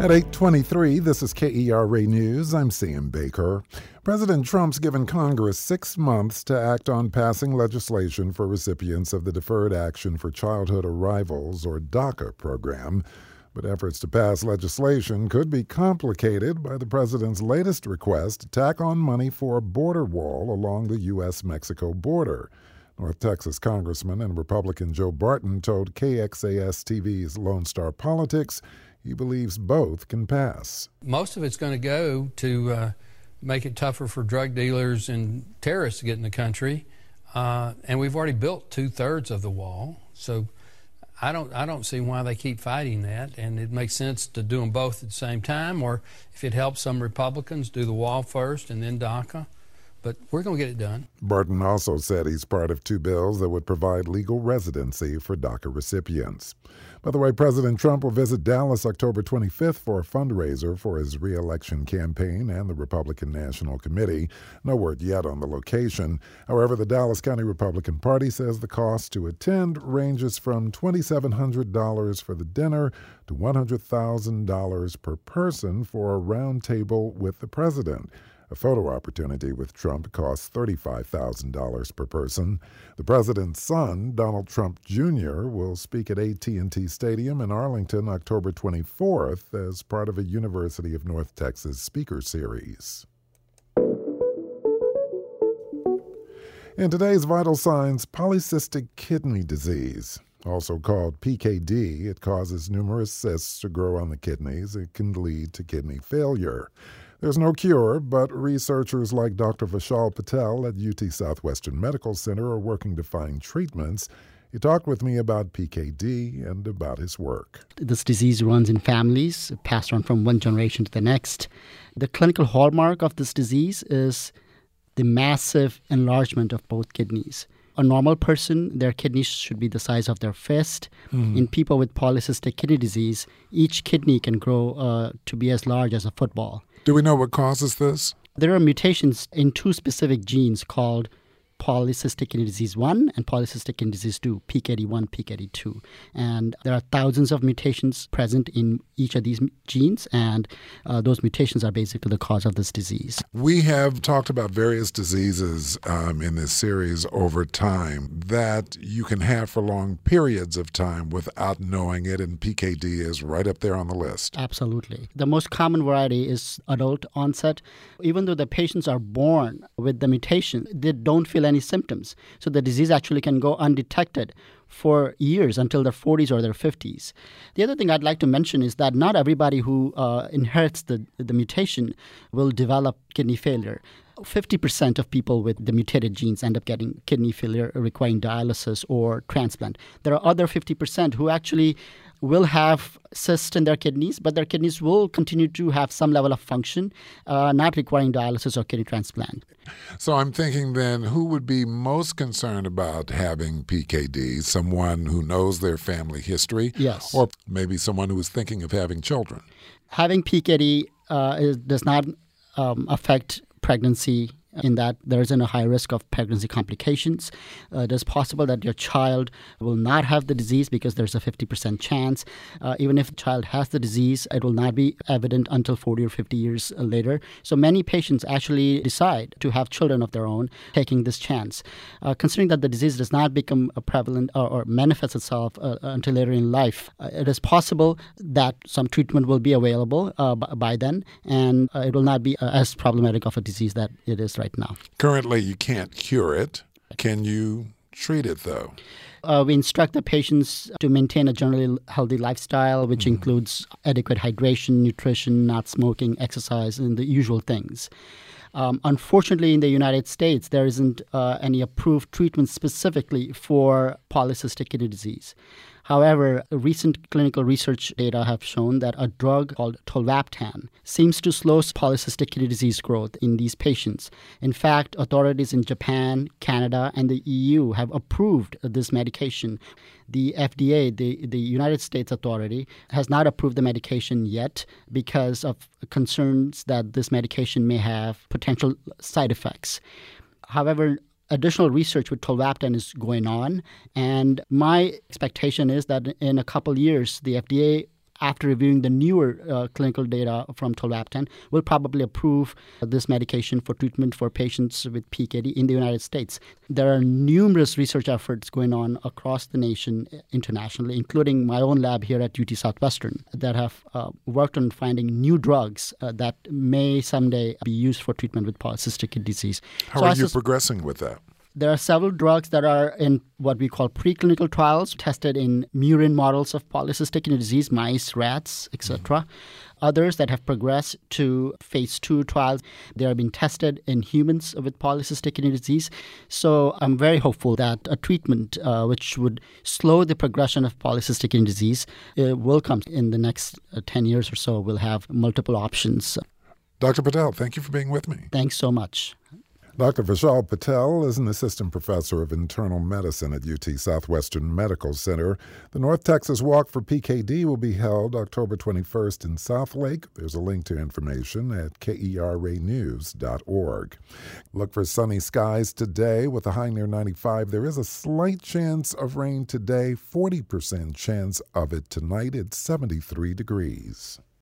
At 8:23, this is KERA News. I'm Sam Baker. President Trump's given Congress 6 months to act on passing legislation for recipients of the Deferred Action for Childhood Arrivals, or DACA program. But efforts to pass legislation could be complicated by the president's latest request to tack on money for a border wall along the U.S.-Mexico border. North Texas Congressman and Republican Joe Barton told KXAS-TV's Lone Star Politics he believes both can pass. Most of it's going to go to make it tougher for drug dealers and terrorists to get in the country, and we've already built 2/3 of the wall. So I don't see why they keep fighting that, and it makes sense to do them both at the same time. Or if it helps some Republicans, do the wall first and then DACA. But we're going to get it done. Barton also said he's part of 2 bills that would provide legal residency for DACA recipients. By the way, President Trump will visit Dallas October 25th for a fundraiser for his re-election campaign and the Republican National Committee. No word yet on the location. However, the Dallas County Republican Party says the cost to attend ranges from $2,700 for the dinner to $100,000 per person for a round table with the president. A photo opportunity with Trump costs $35,000 per person. The president's son, Donald Trump Jr., will speak at AT&T Stadium in Arlington October 24th as part of a University of North Texas speaker series. In today's vital signs, polycystic kidney disease. Also called PKD, it causes numerous cysts to grow on the kidneys. It can lead to kidney failure. There's no cure, but researchers like Dr. Vishal Patel at UT Southwestern Medical Center are working to find treatments. He talked with me about PKD and about his work. This disease runs in families, passed on from one generation to the next. The clinical hallmark of this disease is the massive enlargement of both kidneys. A normal person, their kidneys should be the size of their fist. In people with polycystic kidney disease, each kidney can grow to be as large as a football. Do we know what causes this? There are mutations in 2 specific genes called polycystic kidney disease 1 and polycystic kidney disease 2, PKD1, PKD2. And there are thousands of mutations present in each of these genes, and those mutations are basically the cause of this disease. We have talked about various diseases in this series over time that you can have for long periods of time without knowing it, and PKD is right up there on the list. Absolutely. The most common variety is adult onset. Even though the patients are born with the mutation, they don't feel any symptoms. So the disease actually can go undetected for years until their 40s or their 50s. The other thing I'd like to mention is that not everybody who inherits the mutation will develop kidney failure. 50% of people with the mutated genes end up getting kidney failure requiring dialysis or transplant. There are other 50% who actually will have cysts in their kidneys, but their kidneys will continue to have some level of function, not requiring dialysis or kidney transplant. So I'm thinking then, who would be most concerned about having PKD? Someone who knows their family history? Yes. Or maybe someone who is thinking of having children? Having PKD does not affect pregnancy, in that there isn't a high risk of pregnancy complications. It is possible that your child will not have the disease because there's a 50% chance. Even if the child has the disease, it will not be evident until 40 or 50 years later. So many patients actually decide to have children of their own, taking this chance. Considering that the disease does not become prevalent or manifest itself until later in life, it is possible that some treatment will be available by then, and it will not be as problematic of a disease that it is right now. Currently, you can't cure it. Can you treat it, though? We instruct the patients to maintain a generally healthy lifestyle, which includes adequate hydration, nutrition, not smoking, exercise, and the usual things. Unfortunately, in the United States, there isn't any approved treatment specifically for polycystic kidney disease. However, recent clinical research data have shown that a drug called tolvaptan seems to slow polycystic kidney disease growth in these patients. In fact, authorities in Japan, Canada, and the EU have approved this medication. The FDA, the United States authority, has not approved the medication yet because of concerns that this medication may have potential side effects. However, additional research with tolvaptan is going on, and my expectation is that in a couple years, the FDA after reviewing the newer clinical data from tolvaptan, will probably approve this medication for treatment for patients with PKD in the United States. There are numerous research efforts going on across the nation internationally, including my own lab here at UT Southwestern, that have worked on finding new drugs that may someday be used for treatment with polycystic kidney disease. How are you progressing with that? There are several drugs that are in what we call preclinical trials, tested in murine models of polycystic kidney disease, mice, rats, etc. Others that have progressed to phase 2 trials. They are being tested in humans with polycystic kidney disease. So I'm very hopeful that a treatment which would slow the progression of polycystic kidney disease will come in the next 10 years or so. We'll have multiple options. Dr. Patel, thank you for being with me. Thanks so much. Dr. Vishal Patel is an assistant professor of internal medicine at UT Southwestern Medical Center. The North Texas Walk for PKD will be held October 21st in Southlake. There's a link to information at KERAnews.org. Look for sunny skies today with a high near 95. There is a slight chance of rain today, 40% chance of it tonight at 73 degrees.